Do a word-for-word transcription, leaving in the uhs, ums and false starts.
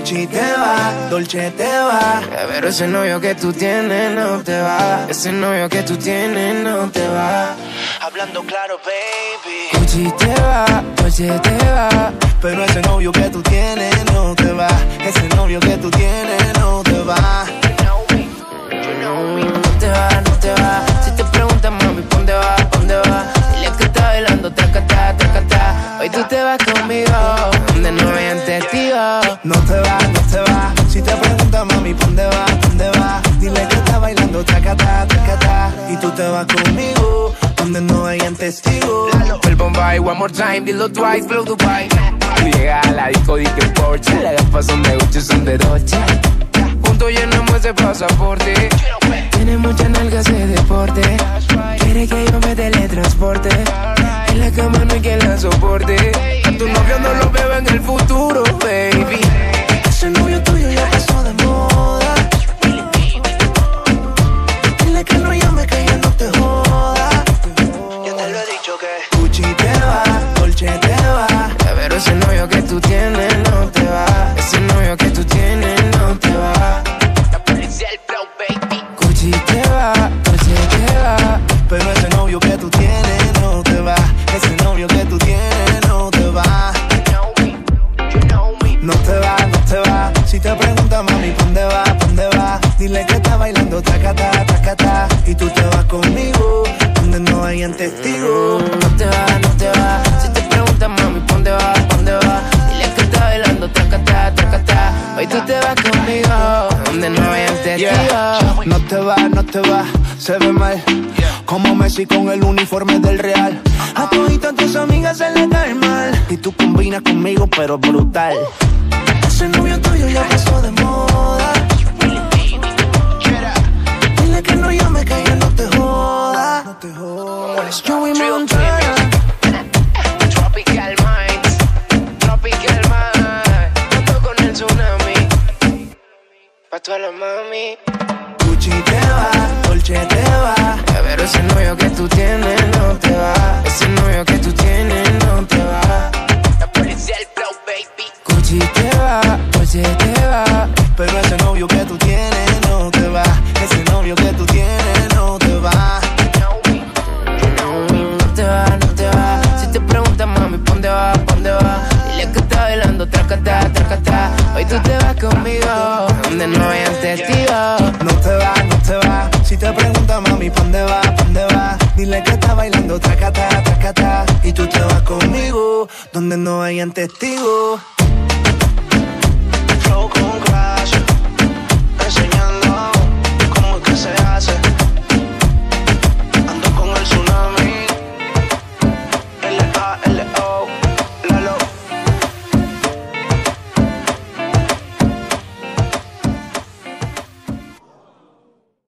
Gucci te va, Dolce te va. Pero ese novio que tú tienes no te va. Ese novio que tú tienes no te va. Hablando claro, baby. Gucci te va, Dolce te va. Pero ese novio que tú tienes no te va. Ese novio que tú tienes no te va. No te va, no te va. Si te preguntan, mami, ¿dónde va? ¿Dónde va? Dile que está bailando, tracata, tracata. Hoy tú te vas conmigo, donde no hayan testigos. No te va, no te va. Si te preguntan, mami, ¿dónde va? ¿Dónde va? Dile que está bailando, tracata, tracata. Y tú te vas conmigo, donde no hayan testigos. El Bombay, one more time, dilo twice, flow Dubai. Tú llegas a la disco, di que Porsche. Las gafas son de Gucci, son de Dolce. Juntos llenamos ese pasaporte. Tiene muchas nalgas de deporte. Quiere que yo me teletransporte. En la cama no hay quien la soporte. A tu novio no lo veo en el futuro, baby. Ese novio tuyo ya pasó de moda. Dile que no llame, que ya no te joda. Ya te lo he dicho que Gucci te va, Dolce te va. Pero ese novio que tú tienes no te va. Ese novio que tú tienes no te va. La policía del flow, baby. Gucci te va, Dolce te va. Pero ese novio que tú tienes no te va. Ese novio que tú tienes no te va. No te va, no te va. Si te preguntan, mami, ¿dónde va? ¿Dónde va? Dile que está bailando, tracata, tracata. Y tú te vas conmigo, donde no hayan testigos. No te va, no te va. Si te preguntan, mami, ¿dónde va? ¿Dónde va? Dile que está bailando, tracata, tracata. Hoy tú te vas conmigo, donde no hayan testigos. Yeah. No te va, no te va, se ve mal. Como Messi con el uniforme del Real. A toditas tus amigas se les cae mal. Y tú combinas conmigo, pero brutal. Ese novio tuyo ya pasó de moda. Dile que no llame, que ya no te joda. No te joda. Joey Montana. Tropical Minds. Tropical Minds. Ando con el tsunami. Pa' toda la mami. Gucci te va, Dolce te va. Pero ese novio que tú tienes no te va. Ese novio que tú tienes no te va. La policía del flow, baby. Gucci te va, Dolce te va. Pero ese novio que tú tienes no te va. Ese novio que tú tienes no te va. No te va, no te va. Si te preguntan, mami, ¿dónde va? ¿Dónde va? Dile que está bailando, tracata, tracata. Hoy tú te vas conmigo, donde no hayan testigos. No te va, no te va. Si te preguntan, mami, ¿dónde va? ¿Dónde va? Dile que está bailando, tracata, tracata. Y tú te vas conmigo, donde no hayan testigos.